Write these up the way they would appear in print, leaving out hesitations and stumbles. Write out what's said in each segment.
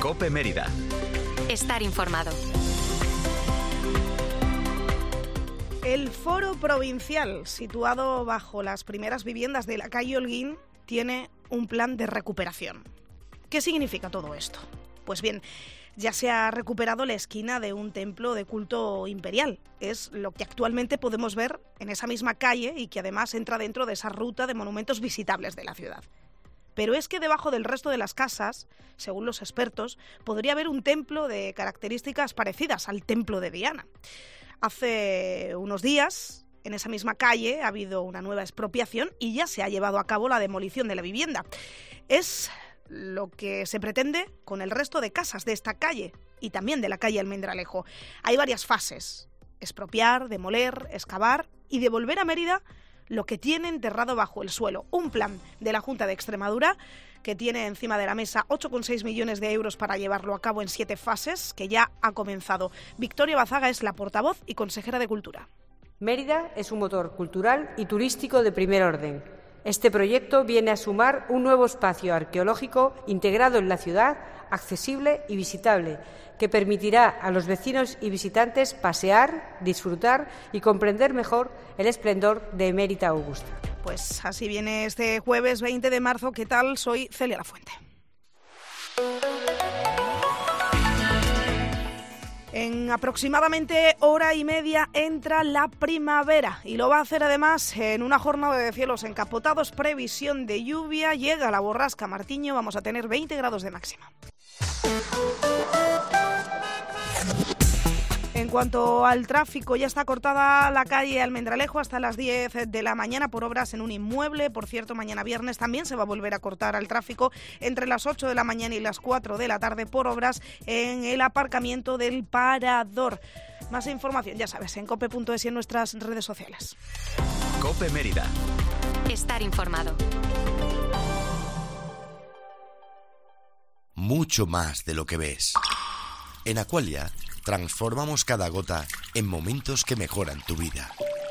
COPE Mérida. Estar informado. El Foro Provincial, situado bajo las primeras viviendas de la calle Holguín, tiene un plan de recuperación. ¿Qué significa todo esto? Pues bien, ya se ha recuperado la esquina de un templo de culto imperial. Es lo que actualmente podemos ver en esa misma calle y que además entra dentro de esa ruta de monumentos visitables de la ciudad. Pero es que debajo del resto de las casas, según los expertos, podría haber un templo de características parecidas al templo de Diana. Hace unos días, en esa misma calle, ha habido una nueva expropiación y ya se ha llevado a cabo la demolición de la vivienda. Es lo que se pretende con el resto de casas de esta calle y también de la calle Almendralejo. Hay varias fases: expropiar, demoler, excavar y devolver a Mérida lo que tiene enterrado bajo el suelo. Un plan de la Junta de Extremadura que tiene encima de la mesa 8,6 millones de euros para llevarlo a cabo en 7 fases, que ya ha comenzado. Victoria Bazaga es la portavoz y consejera de Cultura. Mérida es un motor cultural y turístico de primer orden. Este proyecto viene a sumar un nuevo espacio arqueológico integrado en la ciudad, accesible y visitable, que permitirá a los vecinos y visitantes pasear, disfrutar y comprender mejor el esplendor de Emérita Augusta. Pues así viene este jueves 20 de marzo. ¿Qué tal? Soy Celia Lafuente. En aproximadamente hora y media entra la primavera y lo va a hacer además en una jornada de cielos encapotados, previsión de lluvia, llega la borrasca Martiño, vamos a tener 20 grados de máxima. En cuanto al tráfico, ya está cortada la calle Almendralejo hasta las 10 de la mañana por obras en un inmueble. Por cierto, mañana viernes también se va a volver a cortar el tráfico entre las 8 de la mañana y las 4 de la tarde por obras en el aparcamiento del Parador. Más información, ya sabes, en cope.es y en nuestras redes sociales. COPE Mérida. Estar informado. Mucho más de lo que ves. En Aqualia transformamos cada gota en momentos que mejoran tu vida.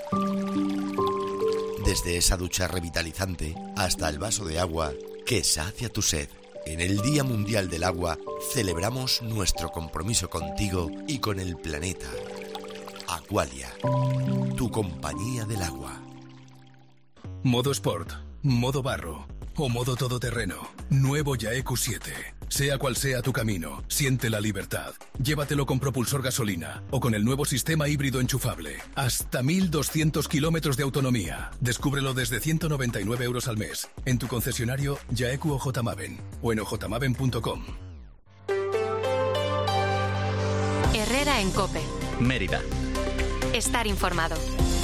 Desde esa ducha revitalizante hasta el vaso de agua que sacia tu sed. En el Día Mundial del Agua celebramos nuestro compromiso contigo y con el planeta. Aqualia, tu compañía del agua. Modo Sport, modo barro o modo todoterreno. Nuevo Yaeku 7. Sea cual sea tu camino, siente la libertad. Llévatelo con propulsor gasolina o con el nuevo sistema híbrido enchufable. Hasta 1.200 kilómetros de autonomía. Descúbrelo desde 199 euros al mes. En tu concesionario Yaeku o Ojmaven o en ojmaven.com. Herrera en COPE. Mérida. Estar informado.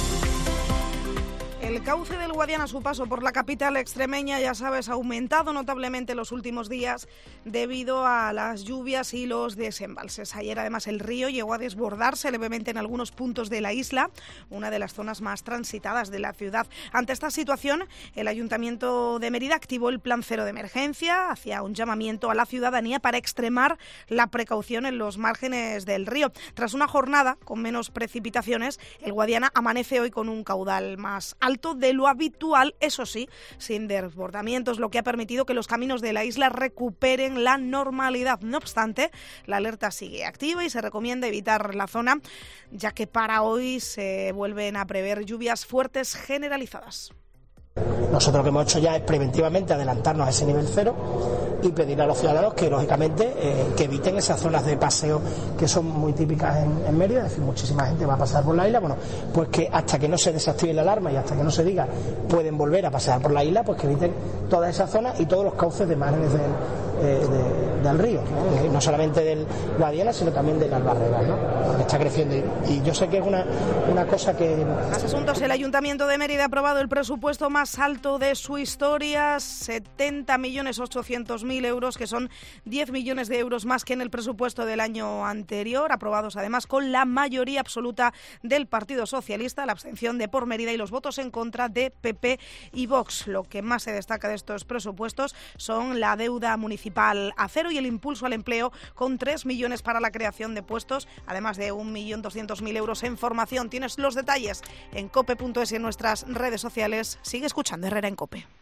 El cauce del Guadiana a su paso por la capital extremeña, ya sabes, ha aumentado notablemente en los últimos días debido a las lluvias y los desembalses. Ayer, además, el río llegó a desbordarse levemente en algunos puntos de la isla, una de las zonas más transitadas de la ciudad. Ante esta situación, el Ayuntamiento de Mérida activó el Plan Cero de Emergencia, hacía un llamamiento a la ciudadanía para extremar la precaución en los márgenes del río. Tras una jornada con menos precipitaciones, el Guadiana amanece hoy con un caudal más alto de lo habitual, eso sí, sin desbordamientos, lo que ha permitido que los caminos de la isla recuperen la normalidad. No obstante, la alerta sigue activa y se recomienda evitar la zona, ya que para hoy se vuelven a prever lluvias fuertes generalizadas. Nosotros lo que hemos hecho ya es preventivamente adelantarnos a ese nivel cero y pedir a los ciudadanos que, lógicamente, que eviten esas zonas de paseo que son muy típicas en Mérida. Es decir, muchísima gente va a pasar por la isla. Bueno, pues que hasta que no se desactive la alarma y hasta que no se diga pueden volver a pasear por la isla, pues que eviten todas esas zonas y todos los cauces de márgenes del río, ¿no? No solamente del Guadiana, sino también de las barreras, ¿no? Porque está creciendo y yo sé que es una cosa que... Más asuntos. El Ayuntamiento de Mérida ha aprobado el presupuesto más alto de su historia, 70.800.000 euros, que son 10 millones de euros más que en el presupuesto del año anterior, aprobados además con la mayoría absoluta del Partido Socialista, la abstención de Por Mérida y los votos en contra de PP y Vox. Lo que más se destaca de estos presupuestos son la deuda municipal a cero y el impulso al empleo, con 3 millones para la creación de puestos, además de 1.200.000 euros en formación. Tienes los detalles en cope.es y en nuestras redes sociales. Sigue escuchando Herrera en COPE.